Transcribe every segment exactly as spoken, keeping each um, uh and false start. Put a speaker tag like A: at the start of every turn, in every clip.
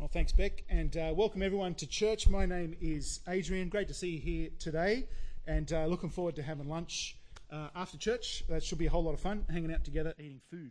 A: Well, thanks, Beck, and uh, welcome everyone to church. My name is Adrian. Great to see you here today, and uh, looking forward to having lunch uh, after church. That should be a whole lot of fun, hanging out together, eating food.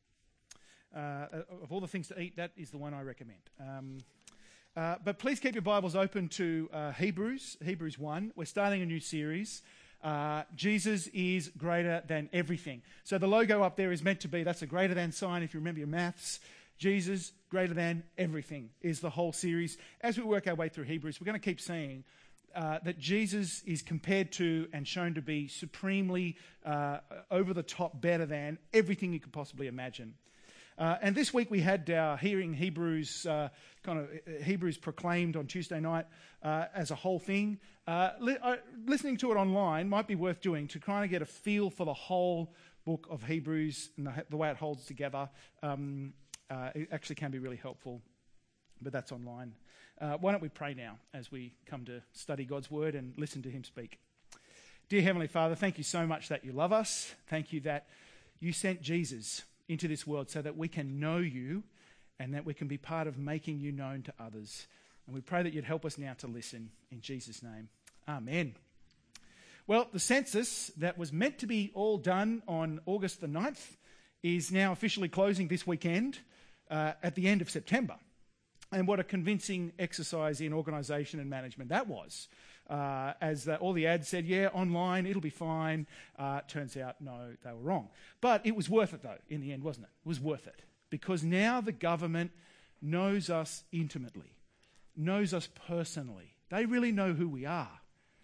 A: Uh, of all the things to eat, that is the one I recommend. Um, uh, but please keep your Bibles open to uh, Hebrews, Hebrews one. We're starting a new series. Uh, Jesus is greater than everything. So the logo up there is meant to be, that's a greater than sign if you remember your maths. Jesus, greater than everything, is the whole series. As we work our way through Hebrews, we're going to keep seeing uh, that Jesus is compared to and shown to be supremely uh, over the top, better than everything you could possibly imagine. Uh, and this week we had our hearing Hebrews, uh, kind of uh, Hebrews proclaimed on Tuesday night uh, as a whole thing. Uh, li- uh, listening to it online might be worth doing to kind of get a feel for the whole book of Hebrews and the, the way it holds together. Um, Uh, it actually can be really helpful, but that's online. Uh, why don't we pray now as we come to study God's word and listen to him speak. Dear Heavenly Father, thank you so much that you love us. Thank you that you sent Jesus into this world so that we can know you and that we can be part of making you known to others. And we pray that you'd help us now to listen in Jesus' name. Amen. Well, the census that was meant to be all done on August the ninth is now officially closing this weekend. Uh, at the end of September. And what a convincing exercise in organisation and management that was. Uh, as the, all the ads said, yeah, online, it'll be fine. Uh, turns out, no, they were wrong. But it was worth it, though, in the end, wasn't it? It was worth it. Because now the government knows us intimately, knows us personally. They really know who we are.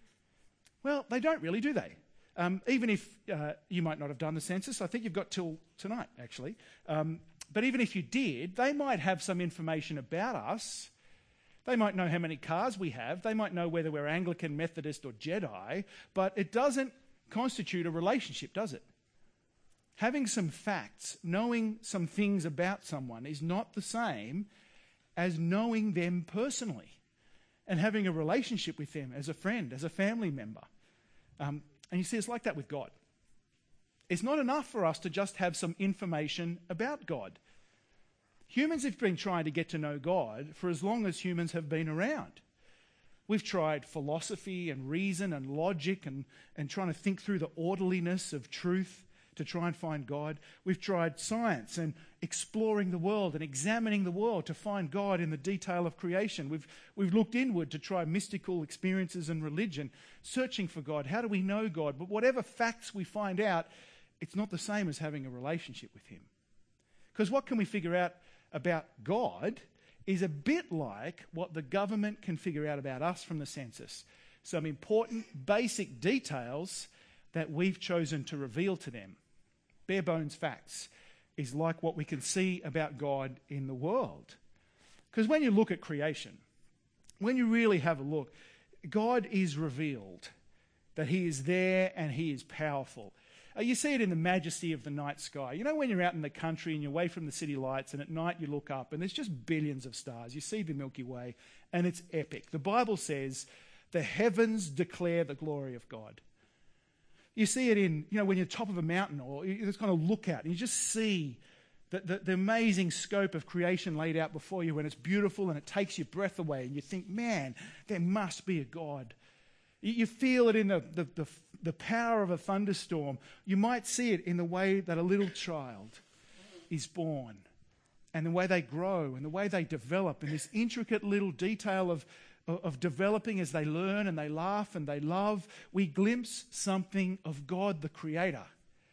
A: Well, they don't really, do they? Um, even if uh, you might not have done the census, I think you've got till tonight, actually. Um, But even if you did, they might have some information about us. They might know how many cars we have. They might know whether we're Anglican, Methodist or Jedi. But it doesn't constitute a relationship, does it? Having some facts, knowing some things about someone is not the same as knowing them personally and having a relationship with them as a friend, as a family member. Um, and you see, it's like that with God. It's not enough for us to just have some information about God. Humans have been trying to get to know God for as long as humans have been around. We've tried philosophy and reason and logic and, and trying to think through the orderliness of truth to try and find God. We've tried science and exploring the world and examining the world to find God in the detail of creation. We've, we've looked inward to try mystical experiences and religion, searching for God. How do we know God? But whatever facts we find out, it's not the same as having a relationship with him. Because what can we figure out about God is a bit like what the government can figure out about us from the census. Some important basic details that we've chosen to reveal to them. Bare bones facts is like what we can see about God in the world. Because when you look at creation, when you really have a look, God is revealed, that he is there and he is powerful. You see it in the majesty of the night sky. You know when you're out in the country and you're away from the city lights and at night you look up and there's just billions of stars. You see the Milky Way and it's epic. The Bible says the heavens declare the glory of God. You see it in, you know, when you're top of a mountain or you just kind of look out and you just see the, the, the amazing scope of creation laid out before you and it's beautiful and it takes your breath away and you think, man, there must be a God. You feel it in the, the, the, the power of a thunderstorm. You might see it in the way that a little child is born and the way they grow and the way they develop in this intricate little detail of, of, of developing as they learn and they laugh and they love. We glimpse something of God the Creator,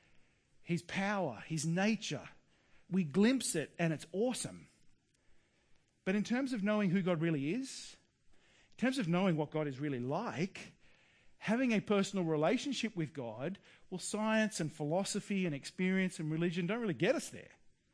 A: his power, his nature. We glimpse it and it's awesome. But in terms of knowing who God really is, in terms of knowing what God is really like, having a personal relationship with God, well, science and philosophy and experience and religion don't really get us there.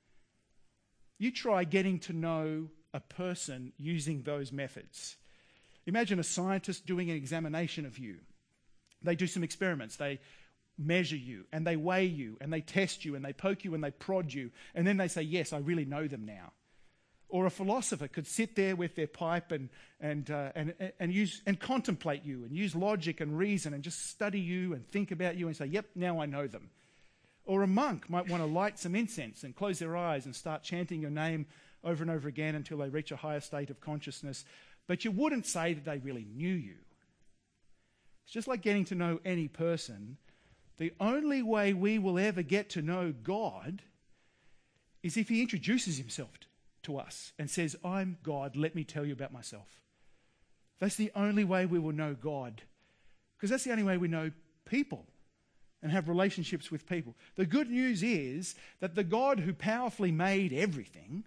A: You try getting to know a person using those methods. Imagine a scientist doing an examination of you. They do some experiments. They measure you and they weigh you and they test you and they poke you and they prod you. And then they say, yes, I really know them now. Or a philosopher could sit there with their pipe and and uh, and and use and contemplate you and use logic and reason and just study you and think about you and say, yep, now I know them. Or a monk might want to light some incense and close their eyes and start chanting your name over and over again until they reach a higher state of consciousness. But you wouldn't say that they really knew you. It's just like getting to know any person. The only way we will ever get to know God is if he introduces himself to us and says, I'm God, let me tell you about myself. That's the only way we will know God, because that's the only way we know people and have relationships with people. The good news is that the God who powerfully made everything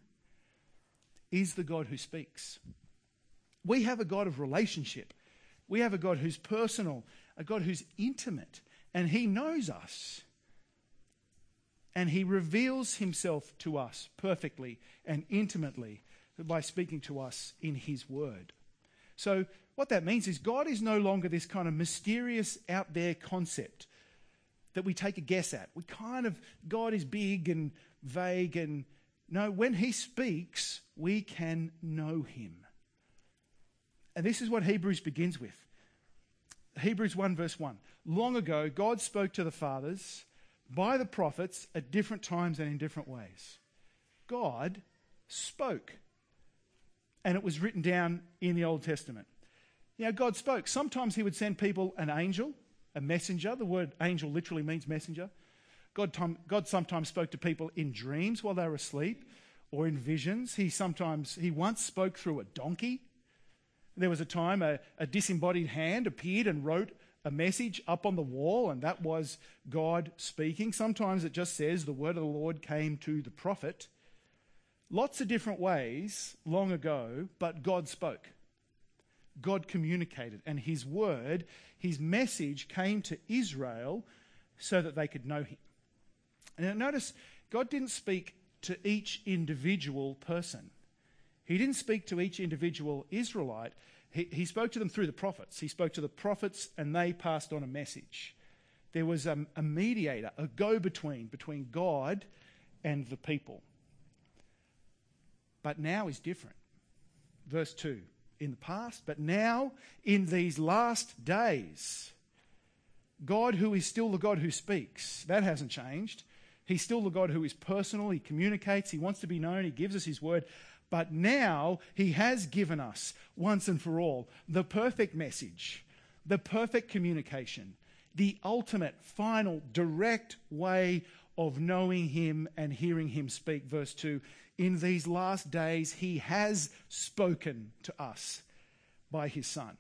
A: is the God who speaks. We have a God of relationship. We have a God who's personal, a God who's intimate, and he knows us. And he reveals himself to us perfectly and intimately by speaking to us in his word. So what that means is God is no longer this kind of mysterious out there concept that we take a guess at. We kind of, God is big and vague, and no, when he speaks, we can know him. And this is what Hebrews begins with. Hebrews one verse one. Long ago, God spoke to the fathers by the prophets at different times and in different ways. God spoke. And it was written down in the Old Testament. You know, God spoke. Sometimes he would send people an angel, a messenger. The word angel literally means messenger. God, tom- God sometimes spoke to people in dreams while they were asleep or in visions. He sometimes, he once spoke through a donkey. There was a time a, a disembodied hand appeared and wrote a message up on the wall, and that was God speaking. Sometimes it just says the word of the Lord came to the prophet. Lots of different ways long ago, but God spoke. God communicated, and his word, his message came to Israel so that they could know him. And notice, God didn't speak to each individual person. He didn't speak to each individual Israelite. He, he spoke to them through the prophets. He spoke to the prophets and they passed on a message. There was a, a mediator, a go-between between God and the people. But now is different. Verse two, in the past, but now in these last days, God who is still the God who speaks, that hasn't changed. He's still the God who is personal, he communicates, he wants to be known, he gives us his word. But now he has given us, once and for all, the perfect message, the perfect communication, the ultimate, final, direct way of knowing him and hearing him speak. Verse two, in these last days he has spoken to us by his Son.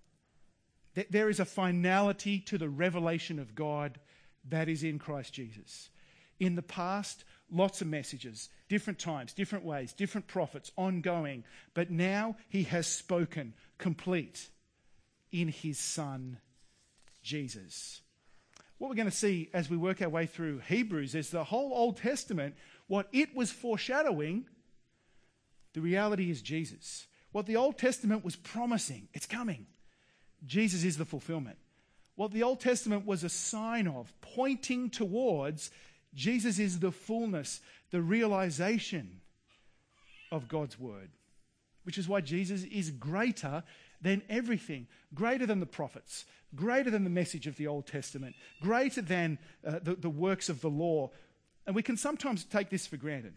A: There is a finality to the revelation of God that is in Christ Jesus. In the past, lots of messages, different times, different ways, different prophets, ongoing. But now he has spoken complete in his Son, Jesus. What we're going to see as we work our way through Hebrews is the whole Old Testament, what it was foreshadowing, the reality is Jesus. What the Old Testament was promising, it's coming. Jesus is the fulfillment. What the Old Testament was a sign of, pointing towards, Jesus is the fullness, the realization of God's word. Which is why Jesus is greater than everything, greater than the prophets, greater than the message of the Old Testament, greater than uh, the, the works of the law. And we can sometimes take this for granted,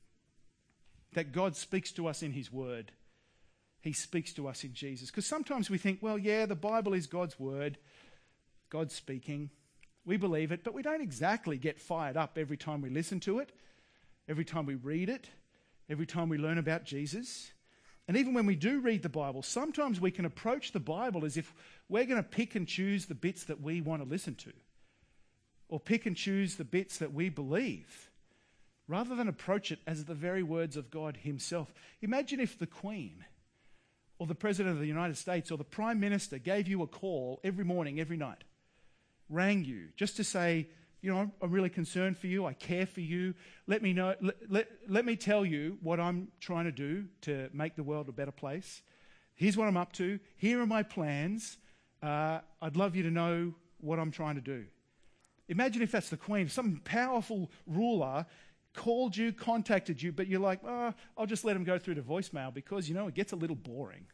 A: that God speaks to us in his word. He speaks to us in Jesus. Because sometimes we think, well, yeah, the Bible is God's word, God's speaking. We believe it, but we don't exactly get fired up every time we listen to it, every time we read it, every time we learn about Jesus. And even when we do read the Bible, sometimes we can approach the Bible as if we're going to pick and choose the bits that we want to listen to, or pick and choose the bits that we believe, rather than approach it as the very words of God himself. Imagine if the Queen or the President of the United States or the Prime Minister gave you a call every morning, every night, rang you just to say, you know, I'm, I'm really concerned for you. I care for you. Let me know. Let, let, let me tell you what I'm trying to do to make the world a better place. Here's what I'm up to. Here are my plans. Uh, I'd love you to know what I'm trying to do. Imagine if that's the Queen, some powerful ruler called you, contacted you, but you're like, oh, I'll just let him go through to voicemail because, you know, it gets a little boring.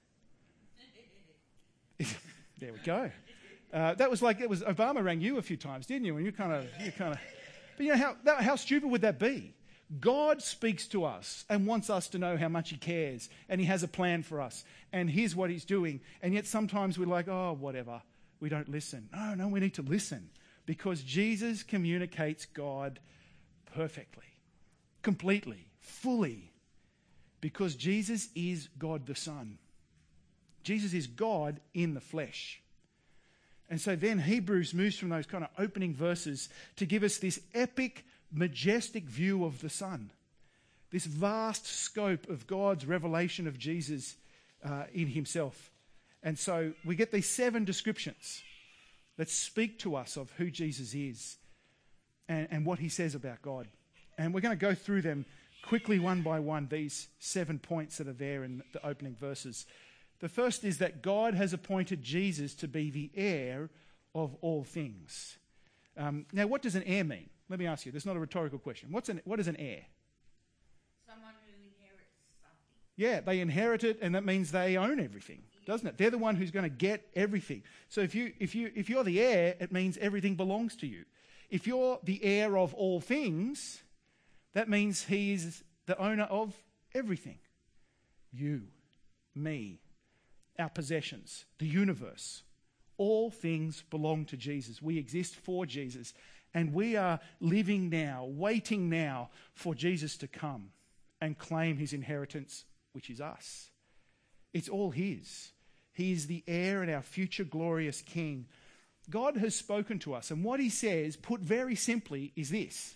A: There we go. Uh, that was like, it was Obama rang you a few times, didn't you? And you kind of, you kind of, but you know, how, that, how stupid would that be? God speaks to us and wants us to know how much he cares, and he has a plan for us, and here's what he's doing. And yet sometimes we're like, oh, whatever. We don't listen. No, no, we need to listen, because Jesus communicates God perfectly, completely, fully, because Jesus is God the Son. Jesus is God in the flesh. And so then Hebrews moves from those kind of opening verses to give us this epic, majestic view of the Son, this vast scope of God's revelation of Jesus uh, in himself. And so we get these seven descriptions that speak to us of who Jesus is and, and what he says about God. And we're going to go through them quickly one by one, these seven points that are there in the opening verses. The first is that God has appointed Jesus to be the heir of all things. Um, now, what does an heir mean? Let me ask you. This is not a rhetorical question. What's an, what is an heir?
B: Someone who inherits something.
A: Yeah, they inherit it, and that means they own everything, doesn't it? They're the one who's going to get everything. So if you if you if you're the heir, it means everything belongs to you. If you're the heir of all things, that means he is the owner of everything. You, me, our possessions, the universe. All things belong to Jesus. We exist for Jesus. And we are living now, waiting now for Jesus to come and claim his inheritance, which is us. It's all his. He is the heir and our future glorious King. God has spoken to us, and what he says, put very simply, is this: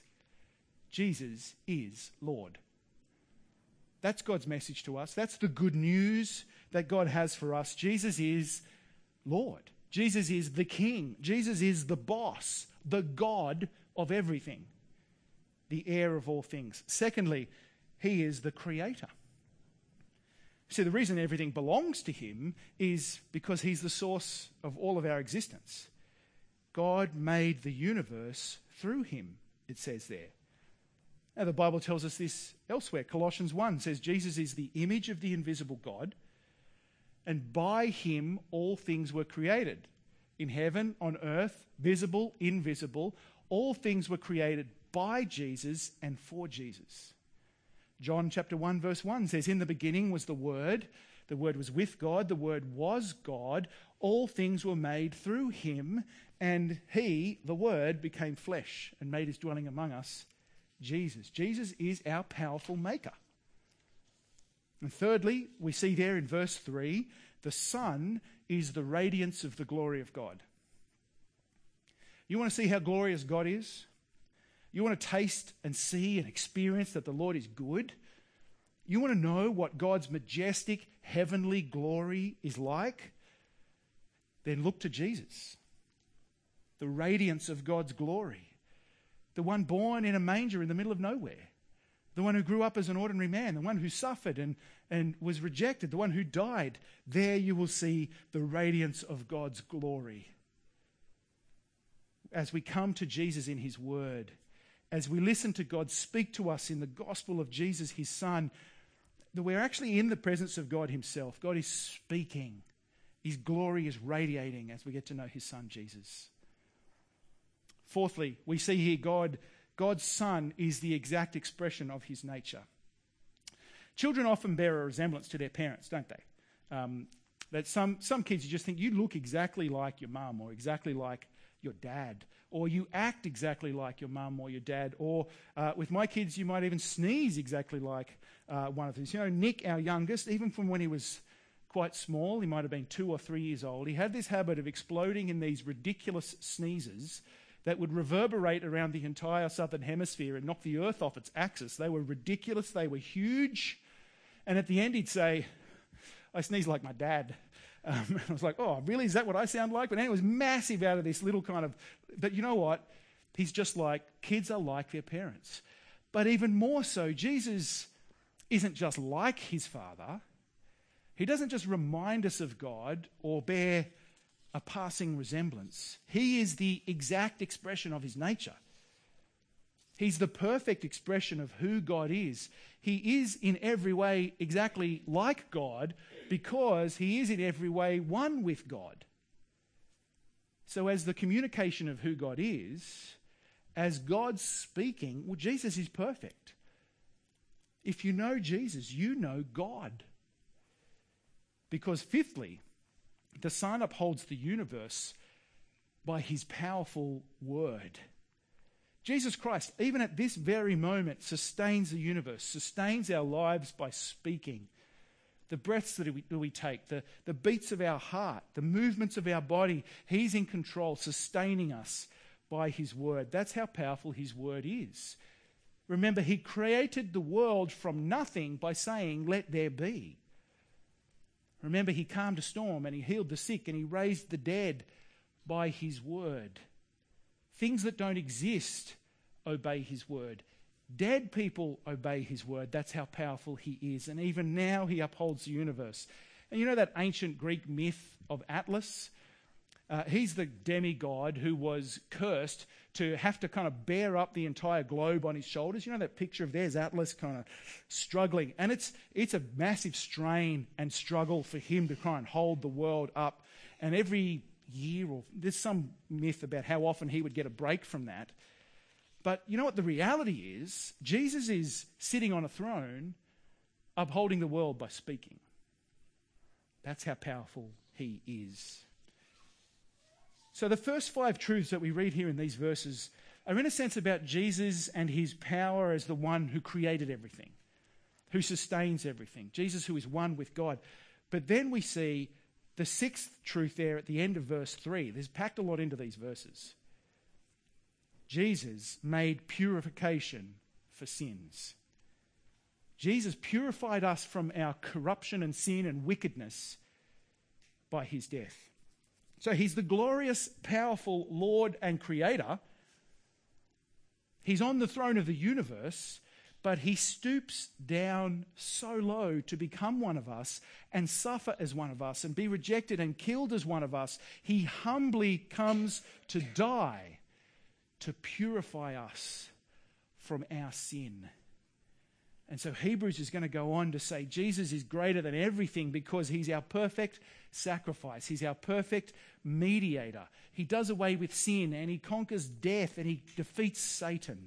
A: Jesus is Lord. That's God's message to us. That's the good news that God has for us. Jesus is Lord. Jesus is the King. Jesus is the boss, the God of everything, the heir of all things. Secondly, he is the creator. See, the reason everything belongs to him is because he's the source of all of our existence. God made the universe through him, it says there. Now, the Bible tells us this elsewhere. Colossians one says Jesus is the image of the invisible God, and by him all things were created. In heaven, on earth, visible, invisible, all things were created by Jesus and for Jesus. John chapter one verse one says, in the beginning was the Word. The Word was with God. The Word was God. All things were made through him, and he, the Word, became flesh and made his dwelling among us, Jesus. Jesus is our powerful maker. And thirdly, we see there in verse three, the Son is the radiance of the glory of God. You want to see how glorious God is? You want to taste and see and experience that the Lord is good? You want to know what God's majestic heavenly glory is like? Then look to Jesus, the radiance of God's glory, the one born in a manger in the middle of nowhere, the one who grew up as an ordinary man, the one who suffered and, and was rejected, the one who died. There you will see the radiance of God's glory. As we come to Jesus in his word, as we listen to God speak to us in the gospel of Jesus, his Son, that we're actually in the presence of God himself. God is speaking. His glory is radiating as we get to know his Son, Jesus. Fourthly, we see here God God's Son is the exact expression of his nature. Children often bear a resemblance to their parents, don't they? Um, that some, some kids, you just think you look exactly like your mum or exactly like your dad, or you act exactly like your mum or your dad, or uh, with my kids, you might even sneeze exactly like uh, one of these. You know, Nick, our youngest, even from when he was quite small, he might have been two or three years old, he had this habit of exploding in these ridiculous sneezes that would reverberate around the entire southern hemisphere and knock the earth off its axis. They were ridiculous. They were huge. And at the end, he'd say, I sneeze like my dad. Um, I was like, oh, really? Is that what I sound like? But anyway, it was massive out of this little kind of... But you know what? He's just like, kids are like their parents. But even more so, Jesus isn't just like his Father. He doesn't just remind us of God or bear a passing resemblance. He is the exact expression of his nature. He's the perfect expression of who God is. He is in every way exactly like God because he is in every way one with God. So as the communication of who God is, as God's speaking, well, Jesus is perfect. If you know Jesus, you know God. Because fifthly, the Son upholds the universe by his powerful word. Jesus Christ, even at this very moment, sustains the universe, sustains our lives by speaking. The breaths that we, that we take, the, the beats of our heart, the movements of our body, he's in control, sustaining us by his word. That's how powerful his word is. Remember, he created the world from nothing by saying, "Let there be." Remember, he calmed a storm and he healed the sick and he raised the dead by his word. Things that don't exist obey his word. Dead people obey his word. That's how powerful he is. And even now he upholds the universe. And you know that ancient Greek myth of Atlas? Uh, he's the demigod who was cursed to have to kind of bear up the entire globe on his shoulders. You know that picture of there's Atlas kind of struggling. And it's it's a massive strain and struggle for him to try and hold the world up. And every year, or there's some myth about how often he would get a break from that. But you know what the reality is? Jesus is sitting on a throne, upholding the world by speaking. That's how powerful he is. So the first five truths that we read here in these verses are in a sense about Jesus and his power as the one who created everything, who sustains everything. Jesus who is one with God. But then we see the sixth truth there at the end of verse three. There's packed a lot into these verses. Jesus made purification for sins. Jesus purified us from our corruption and sin and wickedness by his death. So he's the glorious, powerful Lord and Creator. He's on the throne of the universe, but he stoops down so low to become one of us and suffer as one of us and be rejected and killed as one of us. He humbly comes to die to purify us from our sin. And so Hebrews is going to go on to say Jesus is greater than everything because he's our perfect sacrifice. He's our perfect mediator. He does away with sin and he conquers death and he defeats Satan.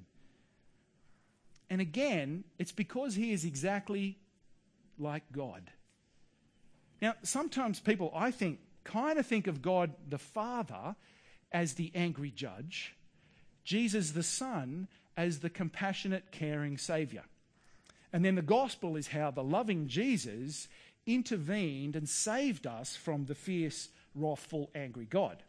A: And again, it's because he is exactly like God. Now, sometimes people, I think, kind of think of God the Father as the angry judge, Jesus the Son as the compassionate, caring Saviour. And then the gospel is how the loving Jesus intervened and saved us from the fierce, wrathful, angry God.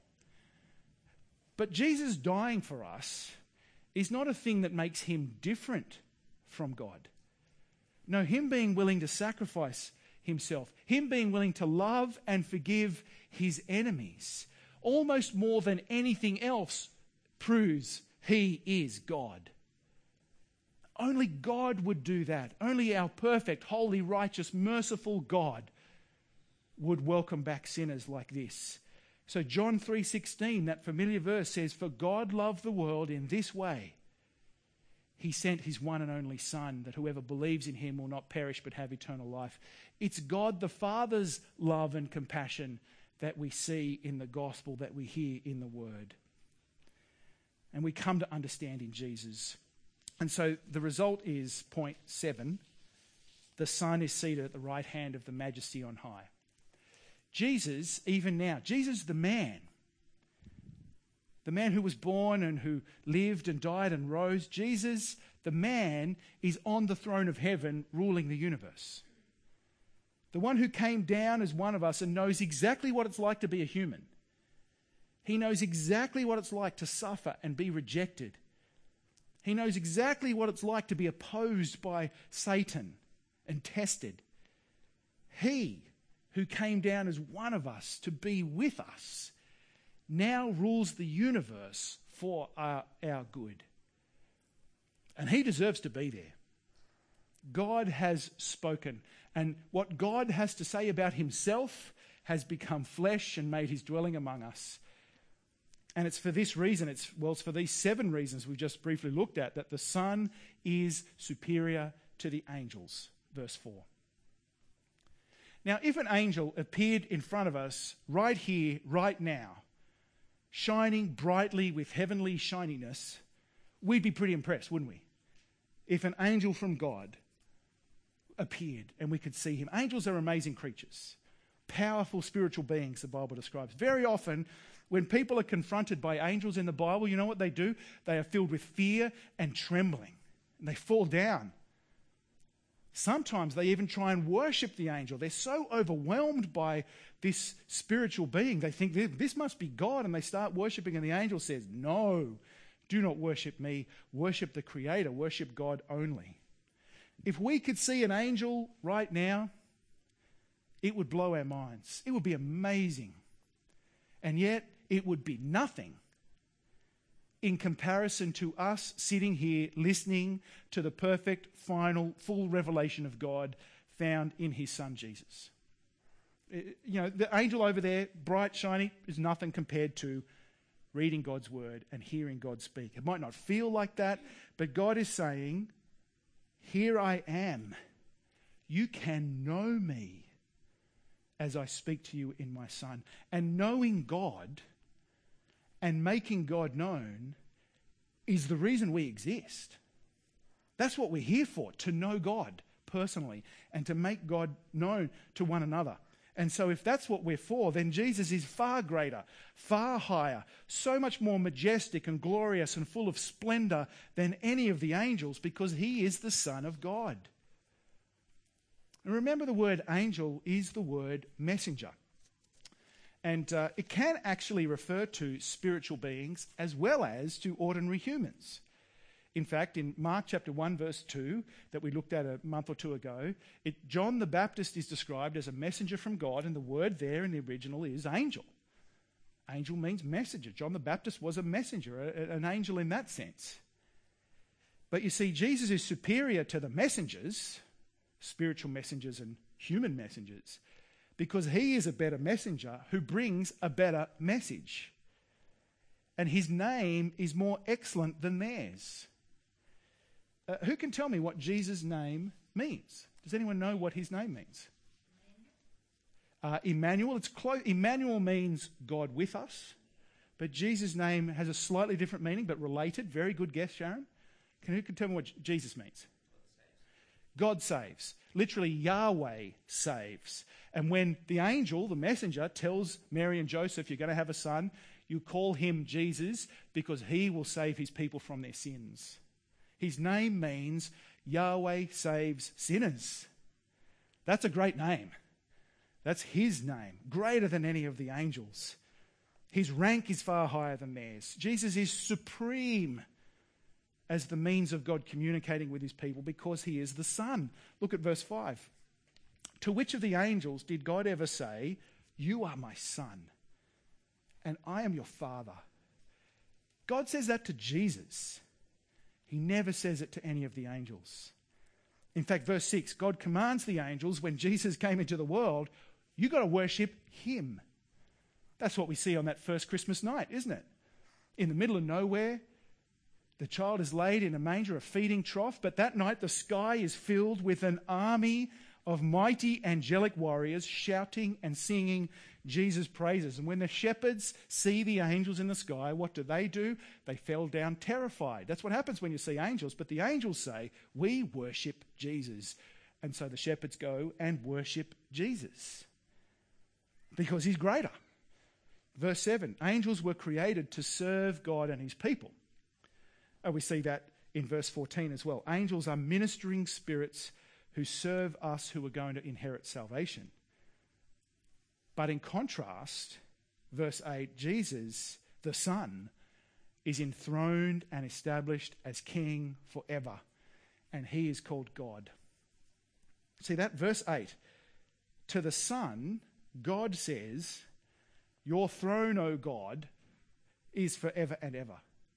A: But Jesus dying for us is not a thing that makes him different from God. No, him being willing to sacrifice himself, him being willing to love and forgive his enemies, almost more than anything else proves he is God. Only God would do that. Only our perfect, holy, righteous, merciful God would welcome back sinners like this. So John three sixteen, that familiar verse says, "For God loved the world in this way. He sent his one and only Son, that whoever believes in him will not perish but have eternal life." It's God the Father's love and compassion that we see in the gospel, that we hear in the word. And we come to understand in Jesus. And so the result is, point seven, the Son is seated at the right hand of the Majesty on high. Jesus, even now, Jesus the man, the man who was born and who lived and died and rose, Jesus the man is on the throne of heaven ruling the universe. The one who came down as one of us and knows exactly what it's like to be a human. He knows exactly what it's like to suffer and be rejected. He knows exactly what it's like to be opposed by Satan and tested. He who came down as one of us to be with us now rules the universe for our, our good. And he deserves to be there. God has spoken. And what God has to say about himself has become flesh and made his dwelling among us. And it's for this reason, it's well, it's for these seven reasons we've just briefly looked at, that the Son is superior to the angels. Verse four. Now, if an angel appeared in front of us right here, right now, shining brightly with heavenly shininess, we'd be pretty impressed, wouldn't we? If an angel from God appeared and we could see him. Angels are amazing creatures, powerful spiritual beings, the Bible describes. Very often, when people are confronted by angels in the Bible, you know what they do? They are filled with fear and trembling, and they fall down. Sometimes they even try and worship the angel. They're so overwhelmed by this spiritual being, they think this must be God, and they start worshiping, and the angel says, no, do not worship me, worship the Creator, worship God only. If we could see an angel right now, it would blow our minds. It would be amazing. And yet, it would be nothing in comparison to us sitting here listening to the perfect, final, full revelation of God found in his Son, Jesus. You know, the angel over there, bright, shiny, is nothing compared to reading God's word and hearing God speak. It might not feel like that, but God is saying, here I am. You can know me as I speak to you in my Son. And knowing God and making God known is the reason we exist. That's what we're here for, to know God personally and to make God known to one another. And so if that's what we're for, then Jesus is far greater, far higher, so much more majestic and glorious and full of splendor than any of the angels, because he is the Son of God. And remember, the word angel is the word messenger. And uh, it can actually refer to spiritual beings as well as to ordinary humans. In fact, in Mark chapter one, verse two, that we looked at a month or two ago, it, John the Baptist is described as a messenger from God, and the word there in the original is angel. Angel means messenger. John the Baptist was a messenger, a, an angel in that sense. But you see, Jesus is superior to the messengers, spiritual messengers and human messengers, because he is a better messenger who brings a better message. And his name is more excellent than theirs. Uh, who can tell me what Jesus' name means? Does anyone know what his name means? Uh, Emmanuel. It's close. Emmanuel means God with us. But Jesus' name has a slightly different meaning, but related. Very good guess, Sharon. Can, who can tell me what Jesus means? God saves. Literally, Yahweh saves. And when the angel, the messenger, tells Mary and Joseph, you're going to have a son, you call him Jesus because he will save his people from their sins. His name means Yahweh saves sinners. That's a great name. That's his name, greater than any of the angels. His rank is far higher than theirs. Jesus is supreme as the means of God communicating with his people because he is the Son. Look at verse five. To which of the angels did God ever say, you are my Son, and I am your Father? God says that to Jesus. He never says it to any of the angels. In fact, verse six, God commands the angels when Jesus came into the world, you've got to worship him. That's what we see on that first Christmas night, isn't it? In the middle of nowhere, the child is laid in a manger, a feeding trough, but that night the sky is filled with an army of mighty angelic warriors shouting and singing Jesus' praises. And when the shepherds see the angels in the sky, what do they do? They fell down terrified. That's what happens when you see angels. But the angels say, we worship Jesus. And so the shepherds go and worship Jesus because he's greater. Verse seven, angels were created to serve God and his people. Oh, we see that in verse fourteen as well. Angels are ministering spirits who serve us who are going to inherit salvation. But in contrast, verse eight, Jesus, the Son, is enthroned and established as King forever, and he is called God. See that? Verse eight, to the Son, God says, your throne, O God, is forever and ever.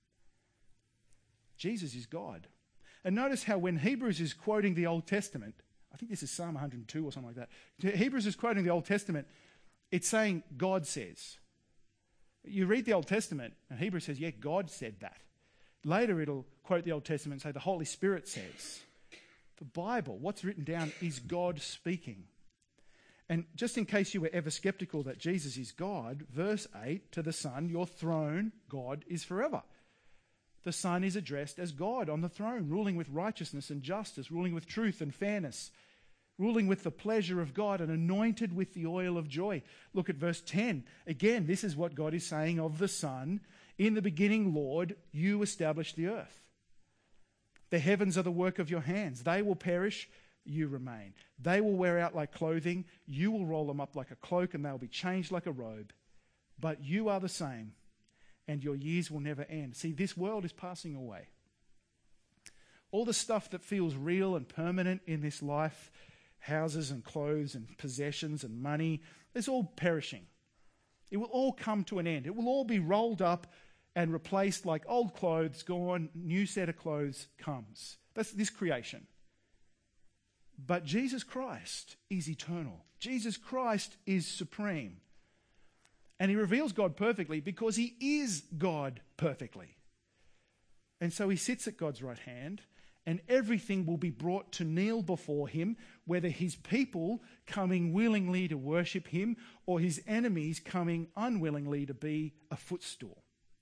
A: Jesus is God. And notice how when Hebrews is quoting the Old Testament, I think this is Psalm one hundred two or something like that. Hebrews is quoting the Old Testament. It's saying God says. You read the Old Testament and Hebrews says, yeah, God said that. Later it'll quote the Old Testament and say the Holy Spirit says. The Bible, what's written down, is God speaking. And just in case you were ever skeptical that Jesus is God, verse eight, to the Son, your throne, God, is forever. The Son is addressed as God on the throne, ruling with righteousness and justice, ruling with truth and fairness. ruling with the pleasure of God and anointed with the oil of joy. Look at verse ten. Again, this is what God is saying of the Son. In the beginning, Lord, you established the earth. The heavens are the work of your hands. They will perish, you remain. They will wear out like clothing. You will roll them up like a cloak, and they will be changed like a robe. But you are the same, and your years will never end. See, this world is passing away. All the stuff that feels real and permanent in this life, houses and clothes and possessions and money, it's all perishing. It will all come to an end. It will all be rolled up and replaced like old clothes gone, new set of clothes comes. That's this creation. But Jesus Christ is eternal. Jesus Christ is supreme. And he reveals God perfectly because he is God perfectly. And so he sits at God's right hand, and everything will be brought to kneel before him, whether his people coming willingly to worship him or his enemies coming unwillingly to be a footstool.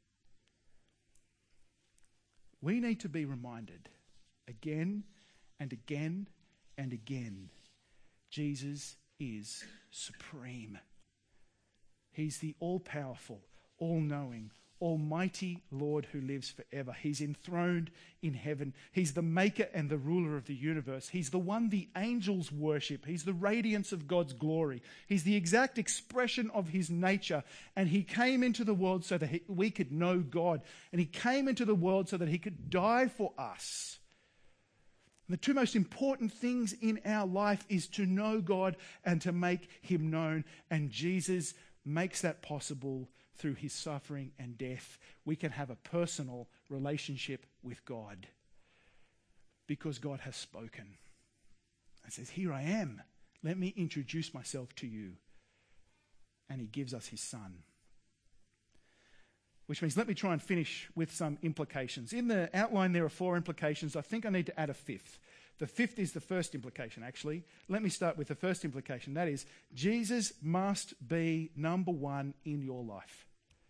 A: We need to be reminded again and again and again, Jesus is supreme. He's the all-powerful, all-knowing, almighty Lord who lives forever. He's enthroned in heaven. He's the maker and the ruler of the universe. He's the one the angels worship. He's the radiance of God's glory. He's the exact expression of his nature. And he came into the world so that he, we could know God. And he came into the world so that he could die for us. And the two most important things in our life is to know God and to make him known. And Jesus makes that possible through his suffering and death. We can have a personal relationship with God because God has spoken and says, here I am. Let me introduce myself to you. And he gives us his Son. Which means let me try and finish with some implications. In the outline there are four implications. I think I need to add a fifth. The fifth is the first implication, actually. Let me start with the first implication. That is, Jesus must be number one in your life.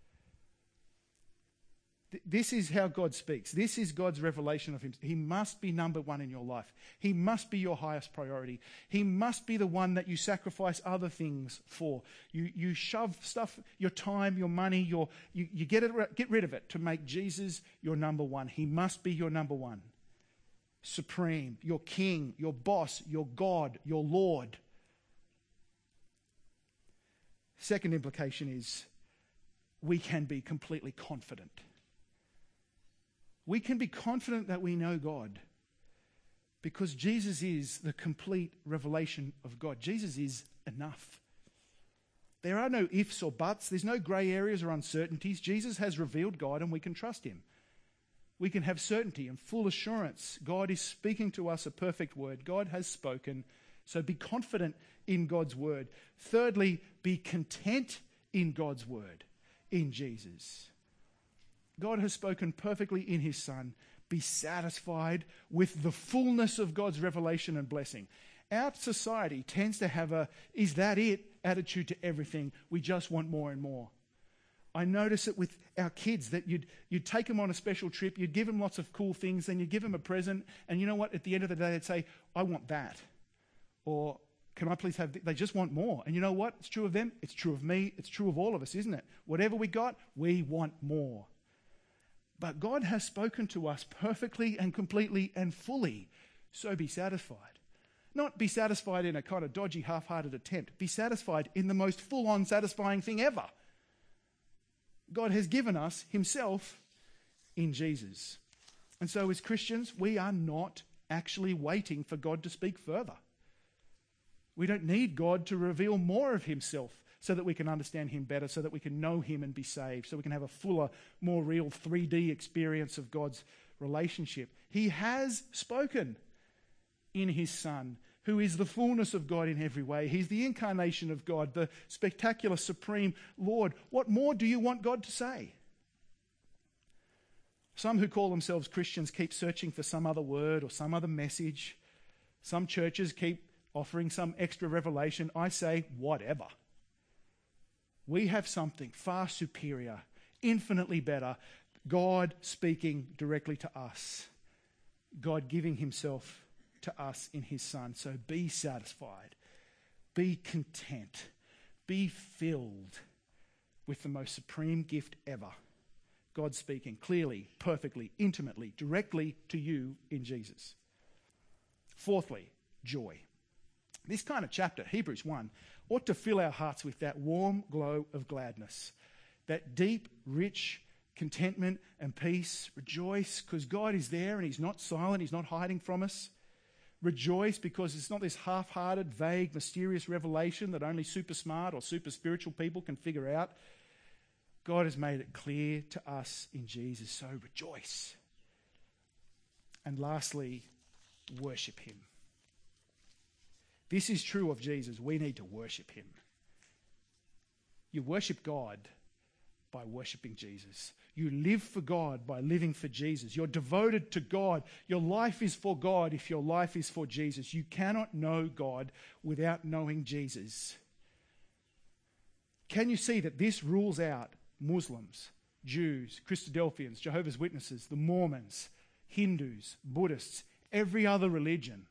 A: Th- this is how God speaks. This is God's revelation of him. He must be number one in your life. He must be your highest priority. He must be the one that you sacrifice other things for. You you shove stuff, your time, your money, your you, you get it, get rid of it to make Jesus your number one. He must be your number one. Supreme, your king, your boss, your God, your Lord. Second implication is we can be completely confident. We can be confident that we know God because Jesus is the complete revelation of God. Jesus is enough. There are no ifs or buts. There's no grey areas or uncertainties. Jesus has revealed God and we can trust him. We can have certainty and full assurance. God is speaking to us a perfect word. God has spoken. So be confident in God's word. Thirdly, be content in God's word, in Jesus. God has spoken perfectly in his Son. Be satisfied with the fullness of God's revelation and blessing. Our society tends to have a, is that it, attitude to everything. We just want more and more. I notice it with our kids that you'd you'd take them on a special trip, you'd give them lots of cool things, then you'd give them a present, and you know what? At the end of the day, they'd say, I want that. Or, can I please have, th-? They just want more. And you know what? It's true of them. It's true of me. It's true of all of us, isn't it? Whatever we got, we want more. But God has spoken to us perfectly and completely and fully. So be satisfied. Not be satisfied in a kind of dodgy, half-hearted attempt. Be satisfied in the most full-on satisfying thing ever. God has given us himself in Jesus. And so as Christians, we are not actually waiting for God to speak further. We don't need God to reveal more of himself so that we can understand him better, so that we can know him and be saved, so we can have a fuller, more real three D experience of God's relationship. He has spoken in his Son, who is the fullness of God in every way. He's the incarnation of God, the spectacular, supreme Lord. What more do you want God to say? Some who call themselves Christians keep searching for some other word or some other message. Some churches keep offering some extra revelation. I say, whatever. We have something far superior, infinitely better. God speaking directly to us. God giving himself to us in his Son. So be satisfied, be content, be filled with the most supreme gift ever. God speaking clearly, perfectly, intimately, directly to you in Jesus. Fourthly, joy. This kind of chapter, Hebrews one, ought to fill our hearts with that warm glow of gladness, that deep, rich contentment and peace. Rejoice because God is there and he's not silent, he's not hiding from us. Rejoice because it's not this half-hearted, vague, mysterious revelation that only super smart or super spiritual people can figure out. God has made it clear to us in Jesus, so rejoice. And lastly, worship him. This is true of Jesus. We need to worship him. You worship God by worshipping Jesus. You live for God by living for Jesus. You're devoted to God. Your life is for God if your life is for Jesus. You cannot know God without knowing Jesus. Can you see that this rules out Muslims, Jews, Christadelphians, Jehovah's Witnesses, the Mormons, Hindus, Buddhists, every other religion?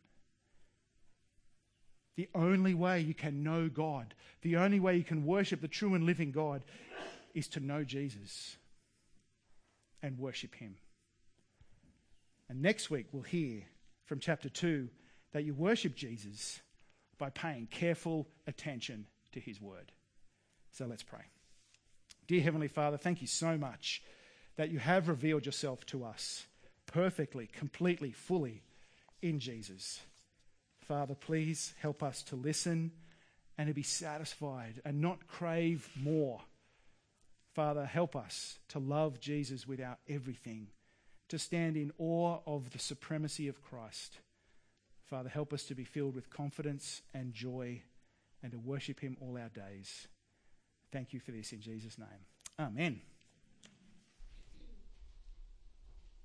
A: The only way you can know God, the only way you can worship the true and living God is to know Jesus and worship him. And next week we'll hear from chapter two that you worship Jesus by paying careful attention to his word. So let's pray. Dear Heavenly Father, thank you so much that you have revealed yourself to us perfectly, completely, fully in Jesus. Father, please help us to listen and to be satisfied and not crave more. Father, help us to love Jesus with our everything, to stand in awe of the supremacy of Christ. Father, help us to be filled with confidence and joy and to worship him all our days. Thank you for this in Jesus' name. Amen.